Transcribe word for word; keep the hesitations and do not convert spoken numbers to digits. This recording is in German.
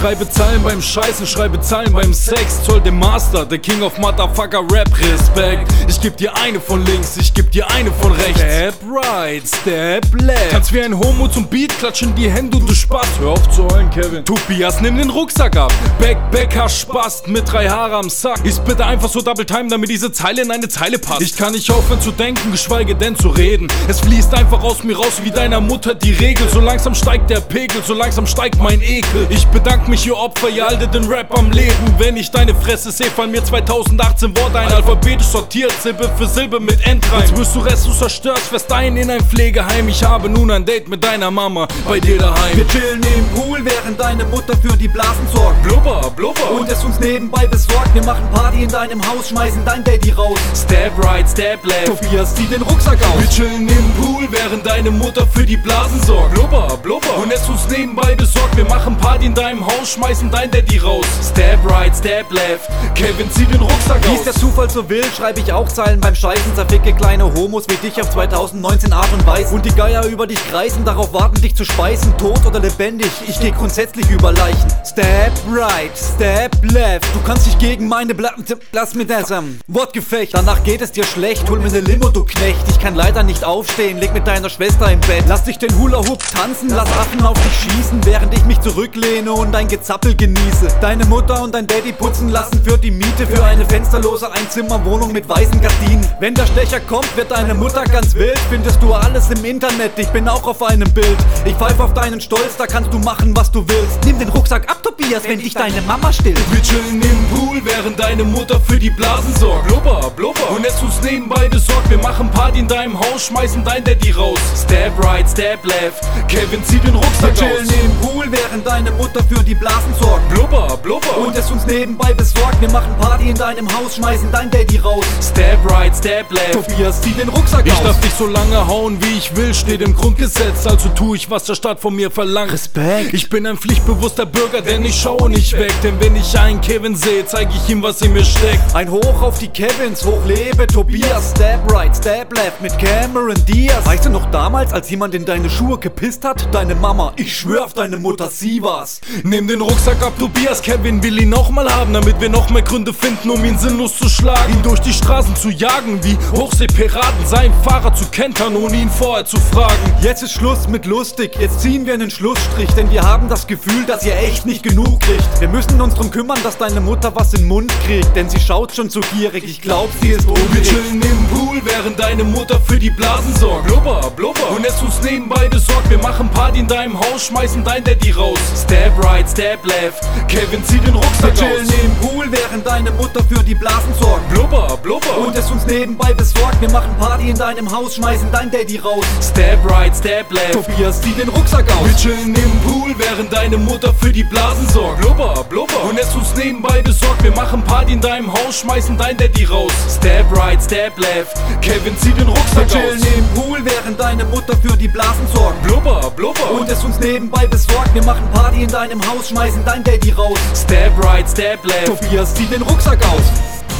schreibe Zeilen beim Scheißen, schreibe Zeilen beim Sex. Zoll dem Master, the King of Motherfucker Rap, Respekt. Ich geb dir eine von links, ich geb dir eine von rechts. Step right, step left. Tanz wie ein Homo zum Beat, klatsch in die Hände und du Spaß. Hör auf zu heulen, Kevin. Tobias, nimm den Rucksack ab. Backbacker Spast mit drei Haare am Sack. Ist bitte einfach so Double Time, damit diese Zeile in eine Zeile passt. Ich kann nicht aufhören zu denken, geschweige denn zu reden. Es fließt einfach aus mir raus wie deiner Mutter die Regel. So langsam steigt der Pegel, so langsam steigt mein Ekel. Ich bedank mich, ihr Opfer, ihr haltet den Rap am Leben. Wenn ich deine Fresse seh, fallen mir zweitausendachtzehn Worte ein. Alphabetisch sortiert, Silbe für Silbe mit Endreim. Jetzt wirst du restlos zerstört, fährst ein in ein Pflegeheim. Ich habe nun ein Date mit deiner Mama bei dir daheim. Wir chillen im Pool, während deine Mutter für die Blasen sorgt. Blubber, blubber. Und es uns nebenbei besorgt. Wir machen Party in deinem Haus, schmeißen dein Daddy raus. Step right, step left. Tobias, zieh den Rucksack aus. Wir chillen im Pool, während deine Mutter für die Blasen sorgt. Blubber, blubber. Und es uns nebenbei besorgt. Wir machen Party in deinem Haus, schmeißen dein Daddy raus. Step right, step left. Kevin, zieh den Rucksack aus. Wie es der Zufall so will, schreibe ich auch Zeilen beim Scheißen. Zerficke kleine Homos wie dich auf zweitausendneunzehn Art und Weise. Und die Geier über dich kreisen, darauf warten, dich zu speisen. Tot oder lebendig, ich geh grundsätzlich über Leichen. Step right, step left. Du kannst dich gegen meine Bla... Lass mir das am Wortgefecht. Danach geht es dir schlecht, hol mir ne Limo, du Knecht. Ich kann leider nicht aufstehen, leg mit deiner Schwester im Bett. Lass dich den Hula-Hoop tanzen, lass Affen auf dich schießen, während ich mich zurücklehne und dein Gezappel genieße. Deine Mutter und dein Daddy putzen lassen für die Miete, für eine fensterlose Einzimmerwohnung mit weißen Gardinen. Wenn der Stecher kommt, wird deine Mutter ganz wild. Findest du alles im Internet, ich bin auch auf einem Bild. Ich pfeife auf deinen Stolz, da kannst du machen, was du willst. Nimm den Rucksack ab, Tobias, wenn dich deine Mama stillt. Wir chillen im Pool, während deine Mutter für die Blasen sorgt. Blubber, blubber. Und es uns nebenbei besorgt. Wir machen Party in deinem Haus, schmeißen dein Daddy raus. Step right, step left. Kevin, zieh den Rucksack aus. Wir chillen im Pool, während deine Mutter für die Blasen sorgt. Blubber, blubber. Und es uns nebenbei besorgt. Wir machen Party in deinem Haus, schmeißen dein Daddy raus. Step right, step left. Tobias, zieh den Rucksack ich aus. Ich darf dich so lange hauen, wie ich will, steht im Grundgesetz. Also tu ich, was der Staat von mir verlangt. Respekt. Ich bin ein pflichtbewusster Bürger, denn ich schaue nicht weg. Denn wenn ich einen Kevin sehe, zeige ich ihm, was in mir steckt. Ein Hoch auf die Kevins, hoch lebe Tobias. Step right, step left mit Cameron Diaz. Weißt du noch damals, als jemand in deine Schuhe gepisst hat? Deine Mama, ich schwör auf deine Mutter, sie war's. Nimm den Rucksack ab, Tobias. Kevin will ihn nochmal haben, damit wir noch mehr Gründe finden, um ihn sinnlos zu schlagen. Ihn durch die Straßen zu jagen, wie Hochseepiraten, seinen Fahrer zu kentern, ohne ihn vorher zu fragen. Jetzt ist Schluss mit lustig, jetzt ziehen wir einen Schlussstrich, denn wir haben das Gefühl, dass ihr echt nicht genug kriegt. Wir müssen uns drum kümmern, dass deine Mutter was in den Mund kriegt, denn sie schaut schon zu gierig, ich glaub, sie ist unruhig. Wir chillen im Pool, während deine Mutter für die Blasen sorgt. Blubber, blubber. Und es uns nebenbei besorgt. Wir machen Party in deinem Haus, schmeißen dein Daddy raus. Step right, step left. Kevin, zieh den Rucksack aus. Wir chillen im Pool, während deine Mutter für die Blasen sorgt. Blubber, blubber. Und es uns nebenbei besorgt. Wir machen Party in deinem Haus, schmeißen dein Daddy raus. Step right, step left. Tobias, zieh den Rucksack aus. Wir chillen im Pool, während deine Mutter für die Blasen sorgt. Blubber, blubber. Und es uns nebenbei besorgt. Wir machen Party in deinem Haus, schmeißen dein Daddy raus. Step right, step left. Kevin, zieh den Rucksack aus. Wir chillen im Pool, während deine Mutter für die Blasen sorgt. Blubber, blubber. Und es uns nebenbei besorgt. Wir machen Party in deinem Haus, schmeißen dein Daddy raus. Step right, step left. Tobias, zieh den Rucksack aus.